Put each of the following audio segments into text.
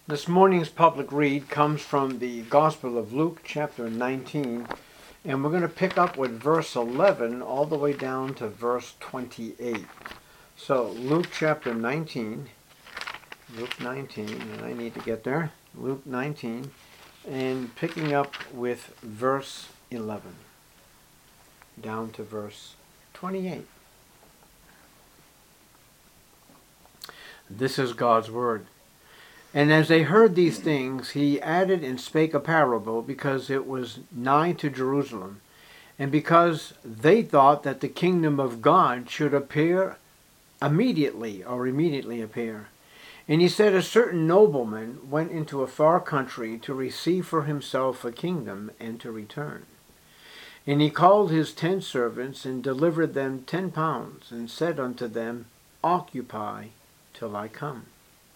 This morning's public read comes from the Gospel of Luke, chapter 19, and we're going to pick up with verse 11 all the way down to verse 28. So, Luke chapter 19, and I need to get there, Luke 19, and picking up with verse 11 down to verse 28. This is God's word. And as they heard these things, he added and spake a parable, because it was nigh to Jerusalem, and because they thought that the kingdom of God should appear immediately appear. And he said, a certain nobleman went into a far country to receive for himself a kingdom and to return. And he called his 10 servants and delivered them £10, and said unto them, Occupy till I come.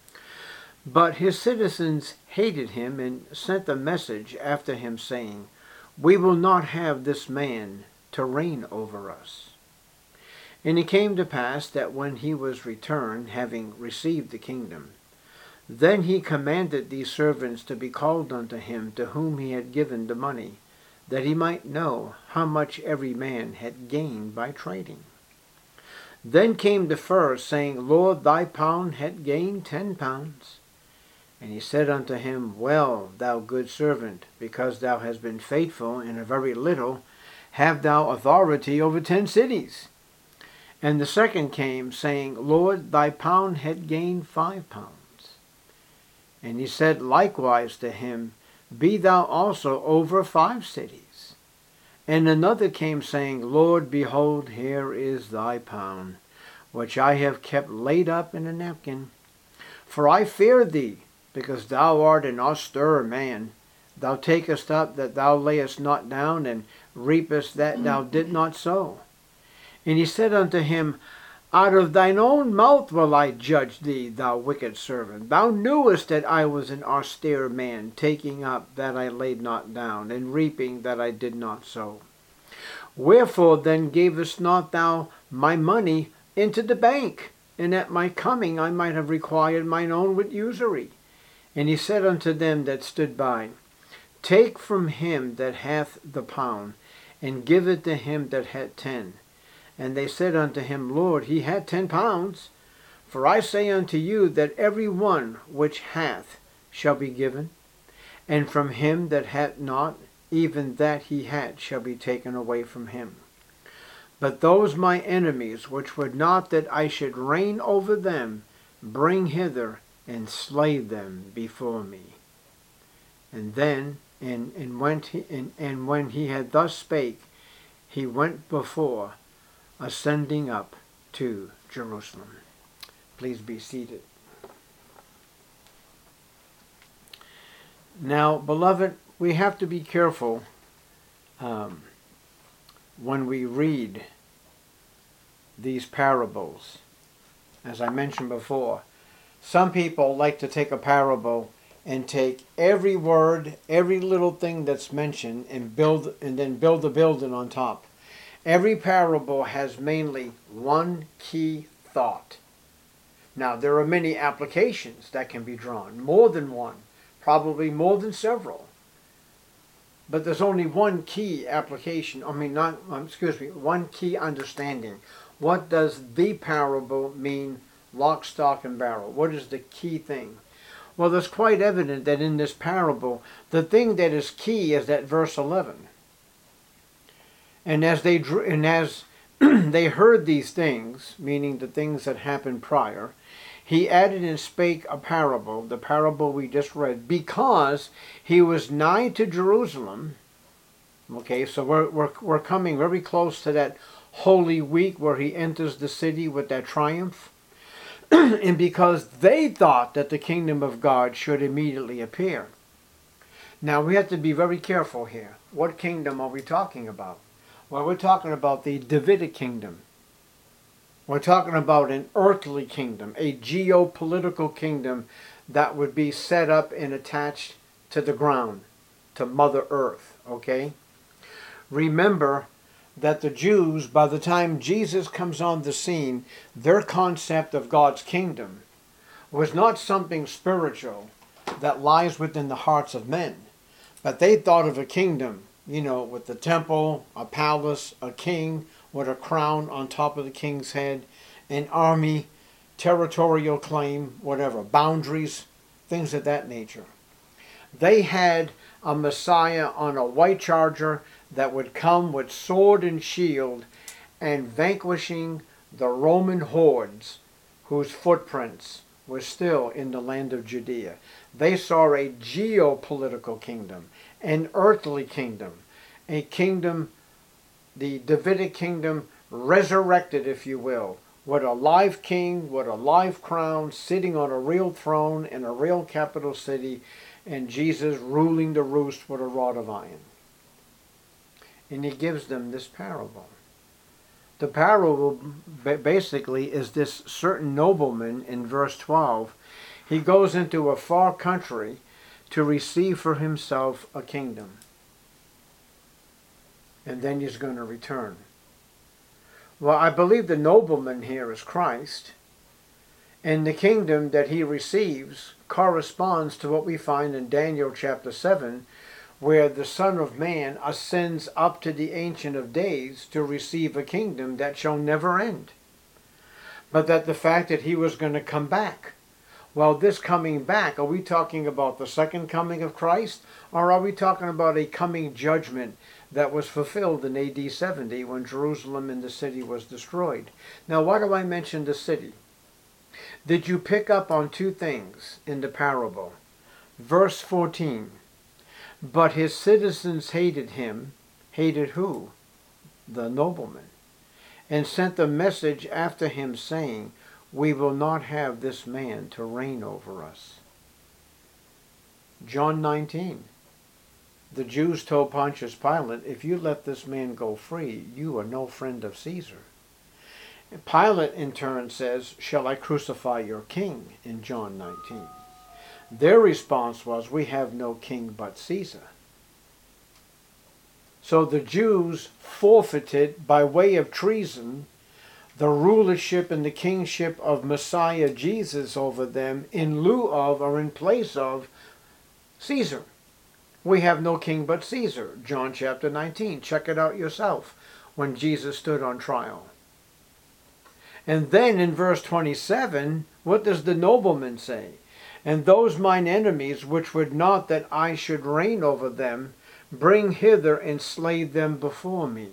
But his citizens hated him and sent a message after him, saying, We will not have this man to reign over us. And it came to pass that when he was returned, having received the kingdom, then he commanded these servants to be called unto him to whom he had given the money, that he might know how much every man had gained by trading. Then came the first, saying, Lord, thy pound hath gained 10 pounds. And he said unto him, Well, thou good servant, because thou hast been faithful in a very little, have thou authority over 10 cities. And the second came, saying, Lord, thy pound had gained 5 pounds. And he said likewise to him, Be thou also over 5 cities. And another came, saying, Lord, behold, here is thy pound, which I have kept laid up in a napkin. For I fear thee, because thou art an austere man. Thou takest up that thou layest not down, and reapest that thou did not sow. And he said unto him, Out of thine own mouth will I judge thee, thou wicked servant. Thou knewest that I was an austere man, taking up that I laid not down, and reaping that I did not sow. Wherefore then gavest not thou my money into the bank, and at my coming I might have required mine own with usury? And he said unto them that stood by, Take from him that hath the pound, and give it to him that hath 10. And they said unto him, Lord, he had 10 pounds. For I say unto you that every one which hath shall be given, and from him that hath not, even that he had shall be taken away from him. But those my enemies, which would not that I should reign over them, bring hither, and slay them before me. And then, when he had thus spake, he went before, ascending up to Jerusalem. Please be seated. Now, beloved, we have to be careful when we read these parables. As I mentioned before, some people like to take a parable and take every word, every little thing that's mentioned, and then build a building on top. Every parable has mainly one key thought. Now, there are many applications that can be drawn, more than one, probably more than several. But there's only one key application, one key understanding. What does the parable mean? Lock, stock, and barrel. What is the key thing? Well, it's quite evident that in this parable, the thing that is key is that verse 11. And as they heard these things, meaning the things that happened prior, he added and spake a parable, the parable we just read, because he was nigh to Jerusalem. Okay, so we're coming very close to that Holy Week where he enters the city with that triumph. And because they thought that the kingdom of God should immediately appear. Now we have to be very careful here. What kingdom are we talking about? Well, we're talking about the Davidic kingdom. We're talking about an earthly kingdom, a geopolitical kingdom that would be set up and attached to the ground, to Mother Earth, okay? Remember that the Jews, by the time Jesus comes on the scene, their concept of God's kingdom was not something spiritual, that lies within the hearts of men. But they thought of a kingdom, you know, with the temple, a palace, a king with a crown on top of the king's head, an army, territorial claim, whatever, boundaries, things of that nature. They had a Messiah on a white charger that would come with sword and shield and vanquishing the Roman hordes whose footprints were still in the land of Judea. They saw a geopolitical kingdom, an earthly kingdom, a kingdom, the Davidic kingdom, resurrected, if you will, with a live king, with a live crown, sitting on a real throne in a real capital city, and Jesus ruling the roost with a rod of iron. And he gives them this parable. The parable basically is this certain nobleman in verse 12. He goes into a far country to receive for himself a kingdom. And then he's going to return. Well, I believe the nobleman here is Christ. And the kingdom that he receives corresponds to what we find in Daniel chapter 7, where the Son of Man ascends up to the Ancient of Days to receive a kingdom that shall never end. But that the fact that he was going to come back. Well, this coming back, are we talking about the second coming of Christ? Or are we talking about a coming judgment that was fulfilled in AD 70 when Jerusalem and the city was destroyed? Now, why do I mention the city? Did you pick up on two things in the parable? Verse 14. But his citizens hated him. Hated who? The nobleman. And sent a message after him saying, we will not have this man to reign over us. John 19. The Jews told Pontius Pilate, if you let this man go free, you are no friend of Caesar. And Pilate in turn says, shall I crucify your king? In John 19. Their response was, we have no king but Caesar. So the Jews forfeited by way of treason the rulership and the kingship of Messiah Jesus over them in lieu of or in place of Caesar. We have no king but Caesar. John chapter 19. Check it out yourself when Jesus stood on trial. And then in verse 27, what does the nobleman say? And those mine enemies, which would not that I should reign over them, bring hither and slay them before me.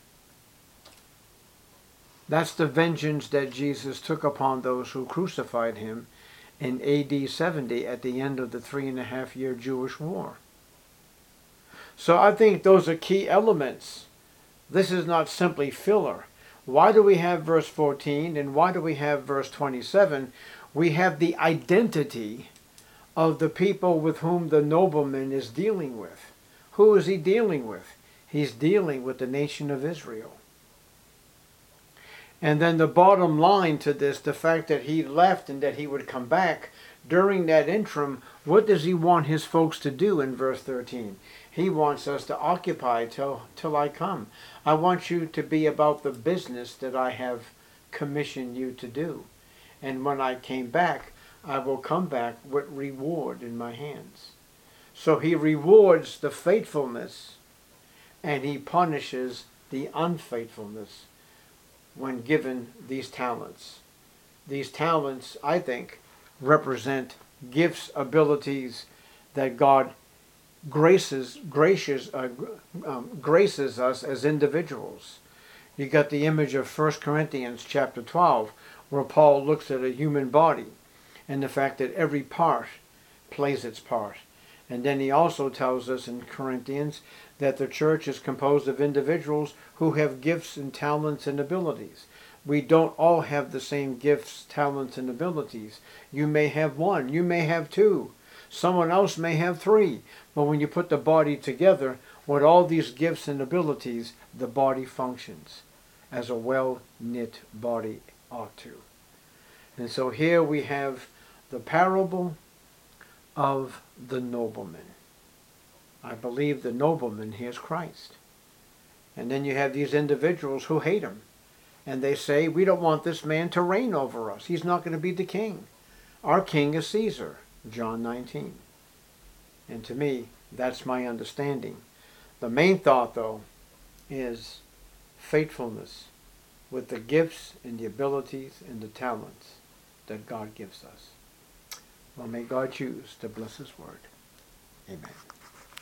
That's the vengeance that Jesus took upon those who crucified him in AD 70 at the end of the 3.5-year Jewish war. So I think those are key elements. This is not simply filler. Why do we have verse 14 and why do we have verse 27? We have the identity of the people with whom the nobleman is dealing with. Who is he dealing with? He's dealing with the nation of Israel. And then the bottom line to this, the fact that he left and that he would come back, during that interim, what does he want his folks to do in verse 13? He wants us to occupy till I come. I want you to be about the business that I have commissioned you to do. And when I came back, I will come back with reward in my hands. So he rewards the faithfulness and he punishes the unfaithfulness when given these talents. These talents, I think, represent gifts, abilities that God graces us as individuals. You got the image of 1 Corinthians chapter 12, where Paul looks at a human body and the fact that every part plays its part. And then he also tells us in Corinthians that the church is composed of individuals who have gifts and talents and abilities. We don't all have the same gifts, talents, and abilities. You may have one, you may have two. Someone else may have three. But when you put the body together, with all these gifts and abilities, the body functions as a well-knit body ought to. And so here we have the parable of the nobleman. I believe the nobleman here is Christ. And then you have these individuals who hate him. And they say, we don't want this man to reign over us. He's not going to be the king. Our king is Caesar. John 19. And to me, that's my understanding. The main thought, though, is faithfulness with the gifts and the abilities and the talents that God gives us. Well, may God choose to bless His word. Amen.